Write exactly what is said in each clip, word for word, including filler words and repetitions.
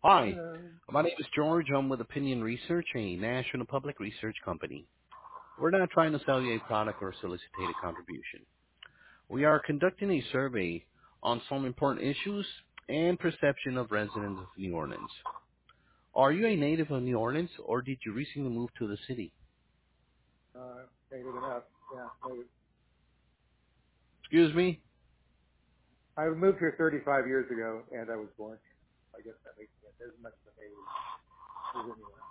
Hi, Uh, my name is George. I'm with Opinion Research, a national public research company. We're not trying to sell you a product or solicit a contribution. We are conducting a survey on some important issues and perception of residents of New Orleans. Are you a native of New Orleans, or did you recently move to the city? uh, native enough. Yeah, native. Excuse me? I moved here thirty-five years ago, and I was born here. I guess that makes me as much of a native as anyone.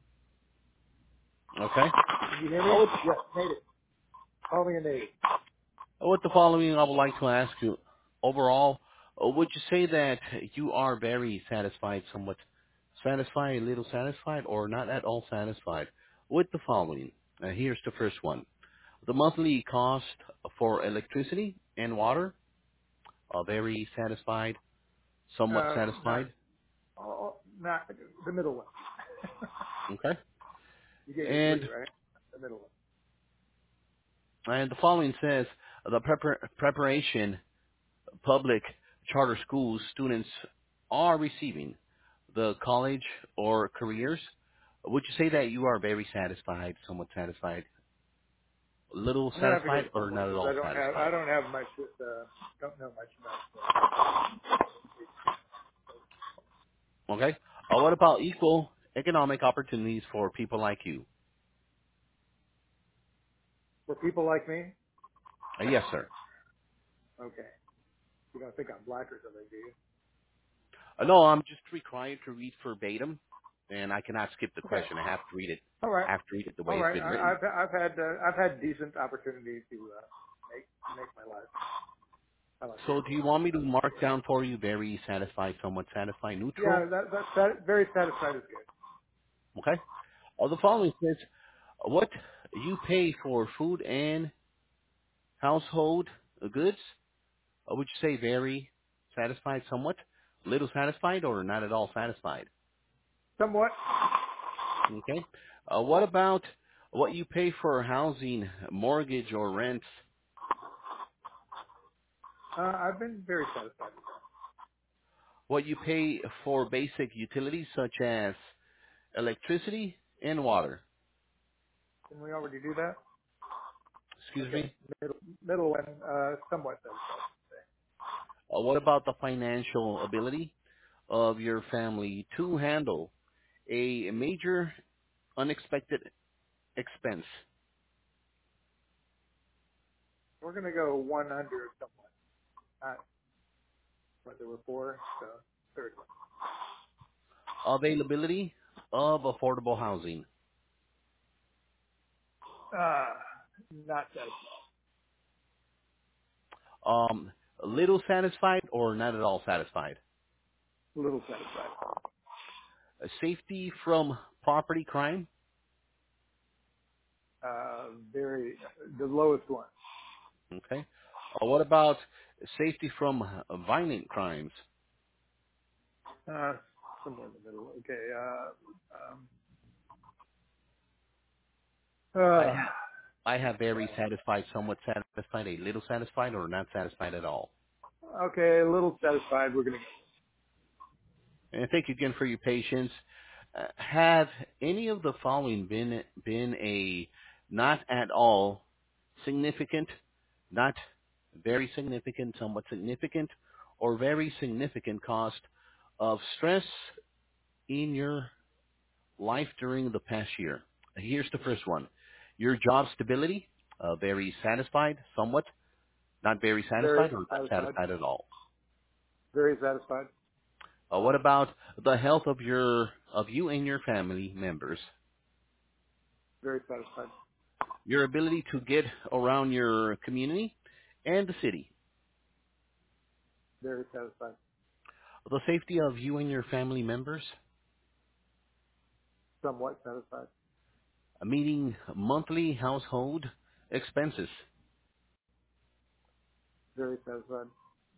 Okay. Can you hear me? Oh, with, Yes, native. Call me a native. with the following, I would like to ask you, overall, uh, would you say that you are very satisfied, somewhat satisfied, a little satisfied, or not at all satisfied with the following? Uh, here's the first one. The monthly cost for electricity and water are very satisfied, somewhat Uh, not, satisfied. oh, not the middle one. Okay. You gave me three, And right? The middle one. and the following says the prepar- preparation public charter schools students are receiving the college or careers. Would you say that you are very satisfied, somewhat satisfied, little I'm gonna have to go satisfied, or somewhere not at because I all don't have I satisfied? don't have much. Uh, don't know much about it. Okay. Uh, what about equal economic opportunities for people like you? For people like me. Uh, yes, sir. Okay. You don't think I'm black or something, do you? Uh, no, I'm just required to read verbatim, and I cannot skip the Okay. question. I have to read it. All right. I have to read it the All way it's right. been I, written. I've I've had uh, I've had decent opportunities to uh, make make my life. How about So that? do you want me to mark down for you very satisfied, somewhat satisfied, neutral? Yeah, that that's that, very satisfied is good. Okay. Uh, the following says, what you pay for food and household goods, uh, would you say very satisfied, somewhat, little satisfied, or not at all satisfied? Somewhat. Okay. Uh, what about what you pay for housing, mortgage, or rent? Uh, I've been very satisfied with that. What you pay for basic utilities such as electricity and water? Can we already do that? Excuse Okay. me. Middle middle one, uh, somewhat satisfied. Uh, what about the financial ability of your family to handle a major unexpected expense? We're gonna go one under somewhat. Not what there were four. So third one. Availability of affordable housing. Uh, not satisfied. Um, a little satisfied or not at all satisfied? A little satisfied. Uh, safety from property crime. Uh, very the lowest one. Okay. Uh, what about safety from uh, violent crimes? Uh, somewhere in the middle. Okay. Uh, um, I uh, have I have very satisfied, somewhat satisfied, a little satisfied, or not satisfied at all. okay, a little satisfied. We're gonna And thank you again for your patience. Uh, have any of the following been been a not at all significant, not very significant, somewhat significant, or very significant cost of stress in your life during the past year? Here's the first one. Your job stability, uh, very satisfied, somewhat, not very very satisfied, or not satisfied. satisfied at all. Very satisfied. Uh, what about the health of your of you and your family members? Very satisfied. Your ability to get around your community and the city. Very satisfied. The safety of you and your family members. Somewhat satisfied. Uh, meeting monthly household expenses. Very satisfied.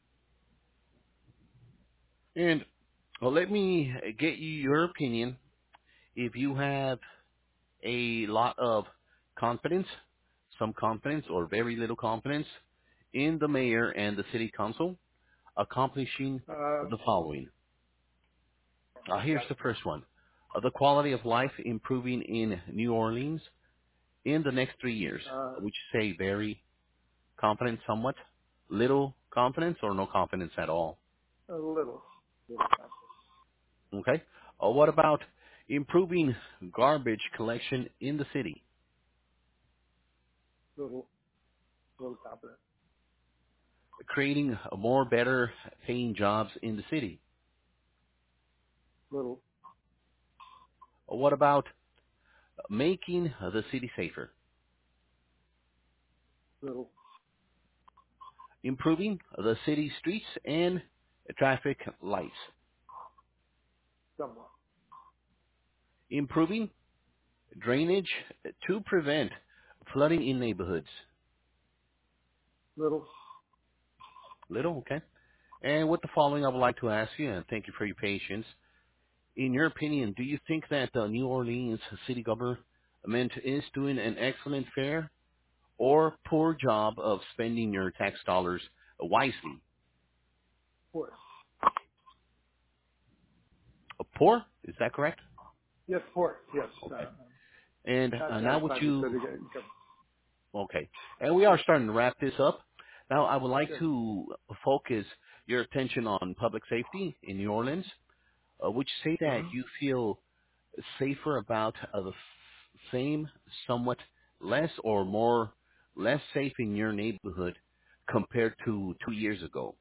And well, let me get you your opinion. If you have a lot of confidence, some confidence, or very little confidence in the mayor and the city council accomplishing Uh, the following. Uh, here's Got it. the first one. Uh, the quality of life improving in New Orleans in the next three years. Uh, Would you say very confident somewhat? Little confidence or no confidence at all? a little. Little. Okay. Uh, what about improving garbage collection in the city? Little. Little confident. Creating more better paying jobs in the city? Little. Uh, What about making the city safer? Little. Improving the city streets and traffic lights? Somewhat. Improving drainage to prevent flooding in neighborhoods? Little. Little, okay. And with the following, I would like to ask you, and thank you for your patience. In your opinion, do you think that the New Orleans city government is doing an excellent, fair, or poor job of spending your tax dollars wisely? Poor. Uh, Poor? Is that correct? Yes, poor. Yes. Okay. Uh, And not uh, now would satisfied with you, city. Sure. okay. And we are starting to wrap this up. Now I would like Sure. to focus your attention on public safety in New Orleans. Uh, would you say that Mm-hmm. you feel safer about uh, the f- same, somewhat less, or more less safe in your neighborhood compared to two years ago?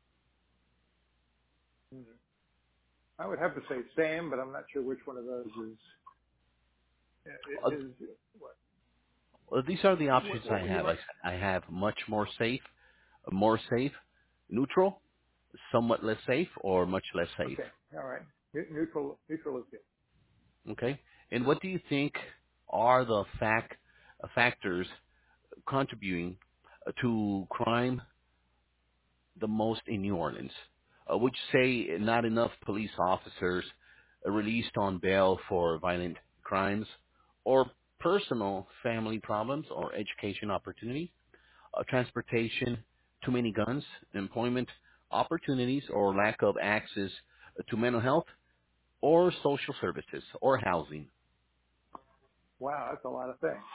Mm-hmm. I would have to say same, but I'm not sure which one of those is Uh, is what. well, these are the options What, I what would you have. I, like? I have much more safe, more safe, neutral, somewhat less safe, or much less safe. Okay. All right. Ne- Neutral. Neutral is good. Okay? And what do you think are the fact, uh, factors contributing uh, to crime the most in New Orleans? Uh, would you say not enough police officers are released on bail for violent crimes, or personal family problems, or education opportunities, uh, transportation, too many guns, employment opportunities, or lack of access to mental health, or social services, or housing? Wow, that's a lot of things.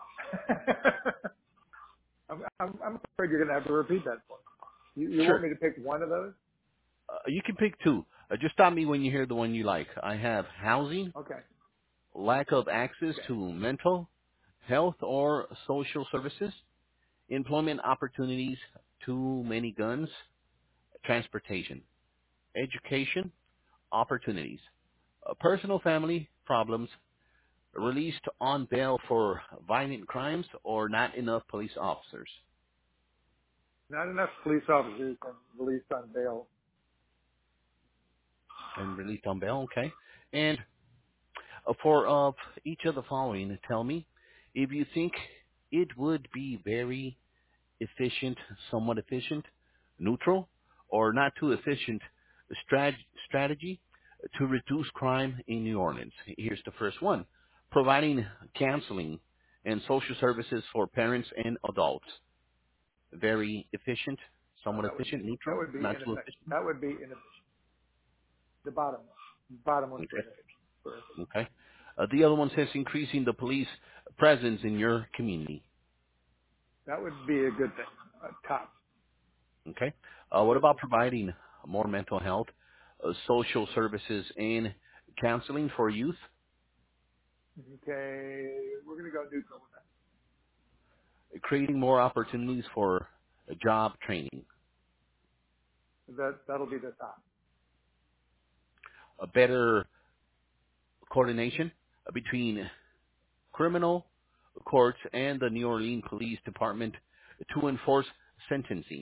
I'm, I'm, I'm afraid you're going to have to repeat that for me. You, you want Sure. me to pick one of those? Uh, you can pick two. Uh, just stop me when you hear the one you like. I have housing, Okay. lack of access Okay. to mental health or social services, employment opportunities, too many guns, transportation, education opportunities, uh, personal family problems, released on bail for violent crimes, or not enough police officers. Not enough police officers and released on bail. And released on bail, okay. And uh, for uh, each of the following, tell me if you think it would be very efficient, somewhat efficient, neutral, or not too efficient strat- strategy to reduce crime in New Orleans. Here's the first one. Providing counseling and social services for parents and adults. Very efficient, Uh, somewhat that would efficient, that neutral, would be not too ineffective. efficient. That would be inefficient. The bottom one. Bottom one's Okay. inefficient. Correct. Okay. Uh, the other one says increasing the police presence in your community. That would be a good thing. Uh, top. Okay. Uh, what about providing more mental health, uh, social services, and counseling for youth? Okay. We're going to go neutral with that. Creating more opportunities for uh, job training, That that'll be the top. a better coordination between criminal courts and the New Orleans Police Department to enforce sentencing.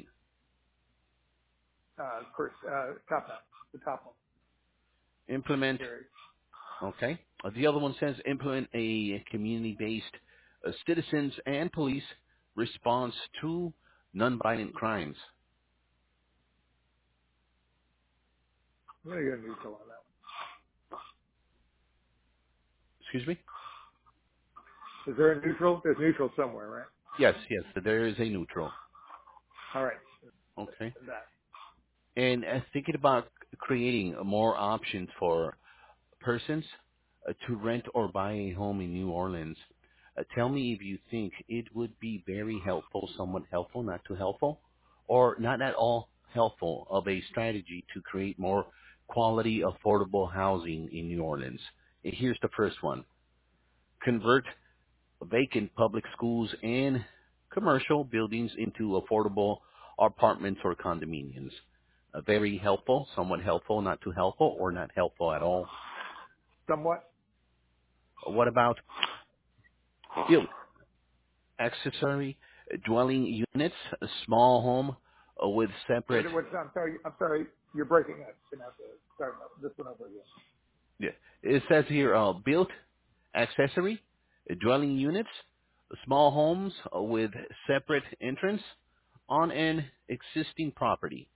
Uh, first, uh, top notch. The top one. Implement, Very. okay. Uh, the other one says implement a community-based uh, citizens and police response to nonviolent crimes. I'm going to go neutral on that Excuse me? one. Is there a neutral? There's neutral somewhere, right? Yes, yes, there is a neutral. All right. Okay. That. And uh, thinking about creating more options for persons uh, to rent or buy a home in New Orleans. Uh, tell me if you think it would be very helpful, somewhat helpful, not too helpful, or not at all helpful of a strategy to create more quality, affordable housing in New Orleans. And here's the first one. Convert vacant public schools and commercial buildings into affordable apartments or condominiums. Uh, very helpful, somewhat helpful, not too helpful, or not helpful at all. Somewhat. What about build accessory dwelling units, a small home uh, with What, separate, what's, I'm sorry. I'm sorry. You're breaking up. You're gonna have to start this one over again. yeah, it says here, uh, built accessory dwelling units, small homes uh, with separate entrance on an existing property.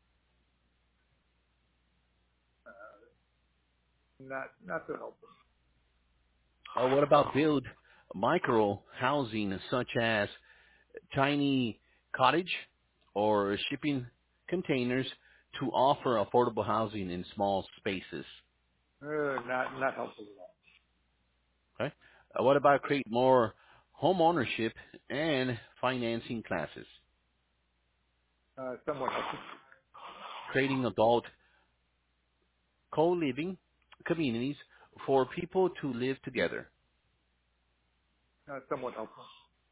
Not not so helpful. Uh, what about build micro housing such as tiny cottage or shipping containers to offer affordable housing in small spaces? Uh, not not helpful at all. Okay. Uh, what about create more home ownership and financing classes? Uh, somewhat helpful. Creating adult co-living communities for people to live together. Uh, somewhat helpful.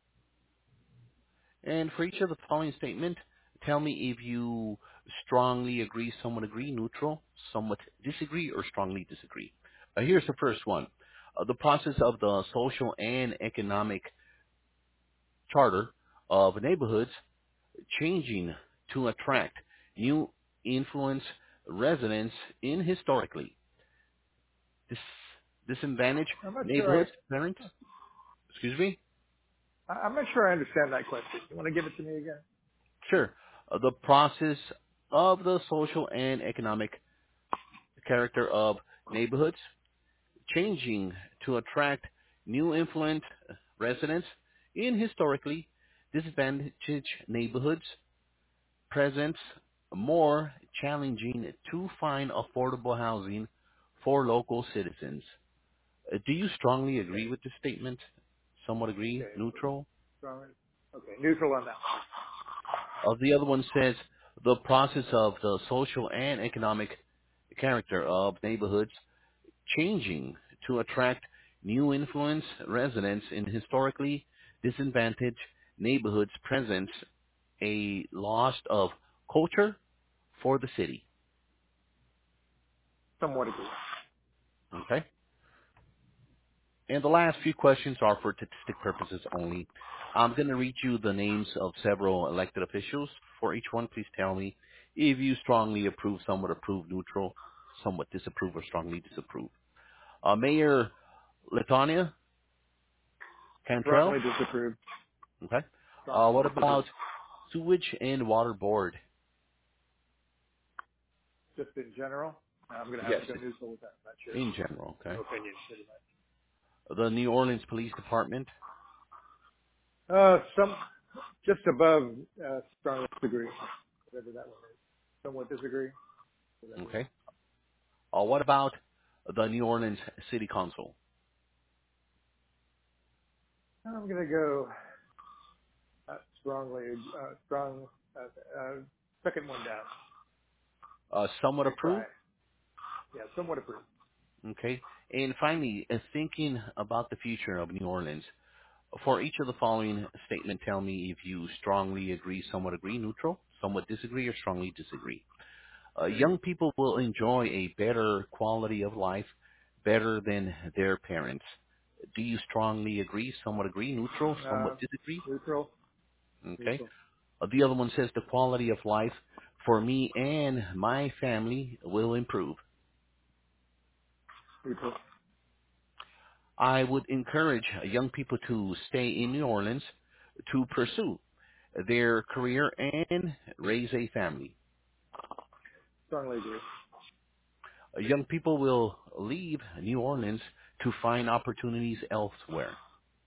And for each of the following statement, tell me if you strongly agree, somewhat agree, neutral, somewhat disagree, or strongly disagree. Uh, here's the first one. Uh, the process of the social and economic charter of neighborhoods changing to attract new influence residents in historically dis- disadvantaged I'm not sure. I neighborhoods, parents, excuse me? I- I'm not sure I understand that question. You want to give it to me again? Sure. Uh, the process of the social and economic character of neighborhoods changing to attract new influent residents in historically disadvantaged neighborhoods presents more challenging to find affordable housing for local citizens. Uh, do you strongly Okay. agree with this statement? Somewhat agree? Okay. Neutral? Strong. Okay. Neutral on that one. Uh, the other one says the process of the social and economic character of neighborhoods changing to attract new influence residents in historically disadvantaged neighborhoods presents a loss of culture for the city. Somewhat agree. Okay? And the last few questions are for statistic purposes only. I'm going to read you the names of several elected officials. For each one, please tell me if you strongly approve, somewhat approve, neutral, somewhat disapprove, or strongly disapprove. Uh, Mayor Latonia Cantrell. Strongly disapprove. Okay. Uh, Strongly what disapprove. about Sewage and Water Board? Just in general, I'm going to have Yes, to go neutral with that. I'm not sure. in general. Okay. No opinion, pretty much. The New Orleans Police Department. Uh, some just above uh, strongly disagree. Whatever that one is. Somewhat disagree. Whatever. Okay. Uh, what about the New Orleans City Council? I'm going to go uh, strongly, uh, strong, uh, uh, second one down. Uh, somewhat Let me try. approve. Yeah, somewhat approved. Okay. And finally, uh, thinking about the future of New Orleans, for each of the following statement, tell me if you strongly agree, somewhat agree, neutral, somewhat disagree, or strongly disagree. Uh, young people will enjoy a better quality of life, better than their parents. Do you strongly agree, somewhat agree, neutral, Uh, somewhat disagree? neutral. Okay. Neutral. Uh, the other one says the quality of life for me and my family will improve. Neutral. I would encourage young people to stay in New Orleans to pursue their career and raise a family. Strongly agree. Uh, Young people will leave New Orleans to find opportunities elsewhere.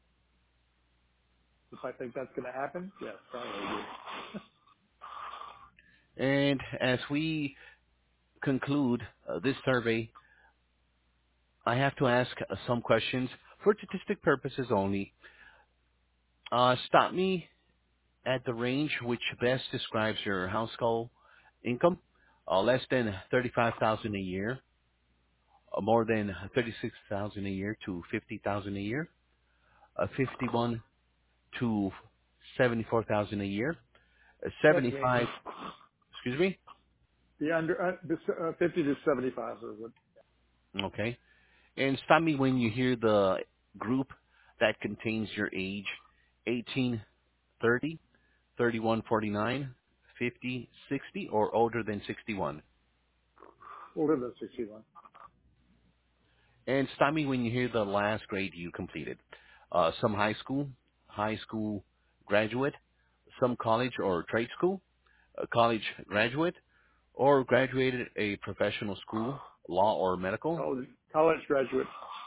If I think that's going to happen, yes, strongly agree. And as we conclude uh, this survey, I have to ask uh, some questions for statistic purposes only. Uh, stop me at the range which best describes your household income. Uh, less than thirty-five thousand a year, uh, more than thirty-six thousand a year to fifty thousand a year, uh, fifty-one to seventy-four thousand a year, uh, That's me. seventy-five. Excuse me. The under uh, the s- uh, fifty to seventy-five is what. Okay. And stop me when you hear the group that contains your age: eighteen, thirty, thirty-one, forty-nine, fifty, sixty, or older than sixty-one. Older than sixty-one. And stop me when you hear the last grade you completed. Uh, some high school, high school graduate, some college or trade school, a college graduate, or graduated a professional school, law or medical. College, college graduate.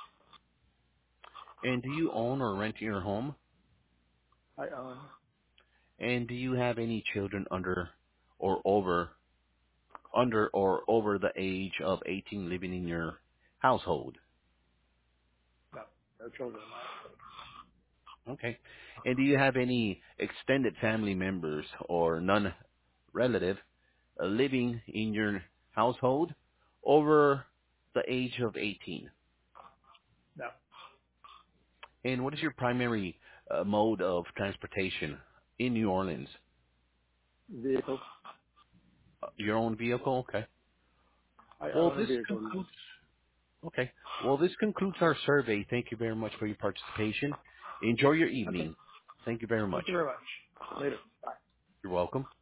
And do you own or rent your home? I own. And do you have any children under or over under or over the age of eighteen living in your household? No, no children. Okay. And do you have any extended family members or non-relative uh, living in your household over the age of eighteen? No. And what is your primary uh, mode of transportation in New Orleans? Vehicle. Uh, your own vehicle? Okay. I Well, own a this vehicle. Yes. concludes. Okay. Well, this concludes our survey. Thank you very much for your participation. Enjoy your Okay. evening. Thank you very much. Thank you very much. Later. Bye. You're welcome.